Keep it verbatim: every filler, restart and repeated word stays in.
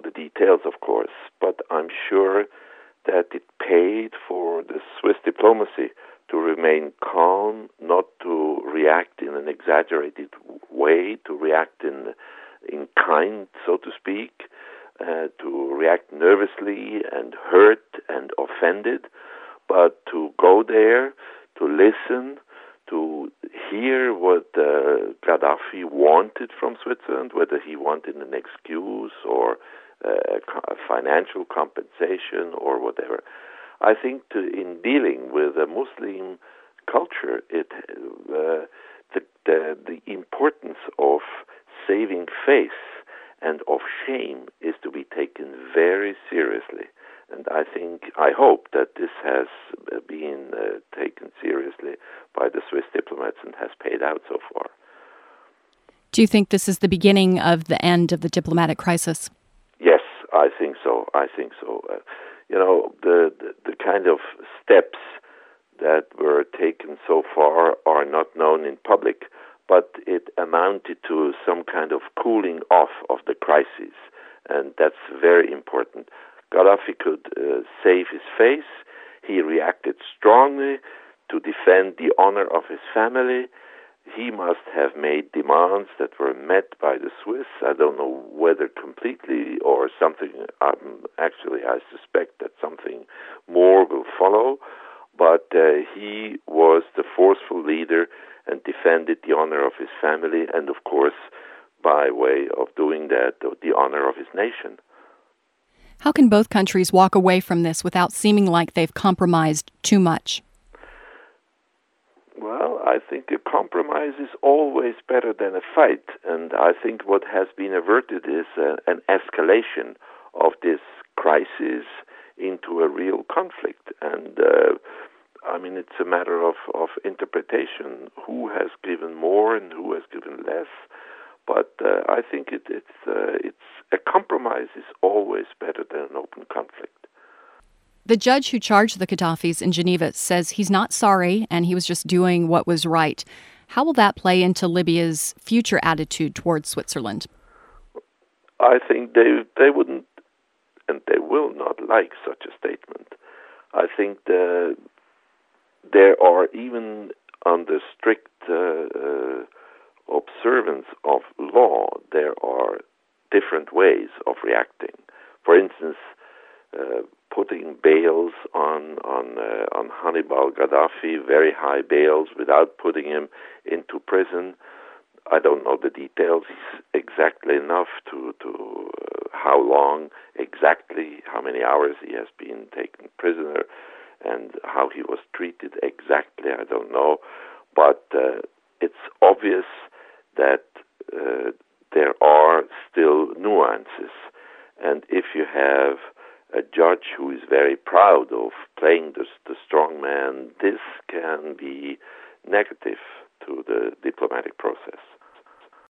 the details, of course, but I'm sure that it paid for the Swiss diplomacy to remain calm, not to react in an exaggerated way, to react in in kind, so to speak, uh, to react nervously and hurt and offended, but to go there, to listen, to hear what uh, Gaddafi wanted from Switzerland, whether he wanted an excuse or uh, a financial compensation or whatever. I think to, in dealing with a Muslim culture, it uh, the, the the importance of saving face and of shame is to be taken very seriously. And I think, I hope that this has been uh, taken seriously by the Swiss diplomats and has paid out so far. Do you think this is the beginning of the end of the diplomatic crisis? Yes, I think so. I think so. Uh, you know, the, the the kind of steps that were taken so far are not known in public, but it amounted to some kind of cooling off of the crisis, and that's very important. Gaddafi could uh, save his face. He reacted strongly to defend the honor of his family. He must have made demands that were met by the Swiss. I don't know whether completely or something. Um, actually, I suspect that something more will follow. But uh, he was the forceful leader and defended the honor of his family and, of course, by way of doing that, the honor of his nation. How can both countries walk away from this without seeming like they've compromised too much? Well, I think a compromise is always better than a fight. And I think what has been averted is uh, an escalation of this crisis into a real conflict. And, uh, I mean, it's a matter of, of interpretation. Who has given more and who has given less? But uh, I think it, it's uh, it's a compromise is always better than an open conflict. The judge who charged the Gaddafis in Geneva says he's not sorry and he was just doing what was right. How will that play into Libya's future attitude towards Switzerland? I think they they wouldn't and they will not like such a statement. I think the, there are even under strict uh, uh, observance of law, there are different ways of reacting. For instance, uh, putting bails on on uh, on Hannibal Gaddafi, very high bails, without putting him into prison. I don't know the details exactly enough to to uh, how long exactly, how many hours he has been taken prisoner, and how he was treated exactly. I don't know, but uh, it's obvious that uh, there are still nuances. And if you have a judge who is very proud of playing the, the strong man, this can be negative to the diplomatic process.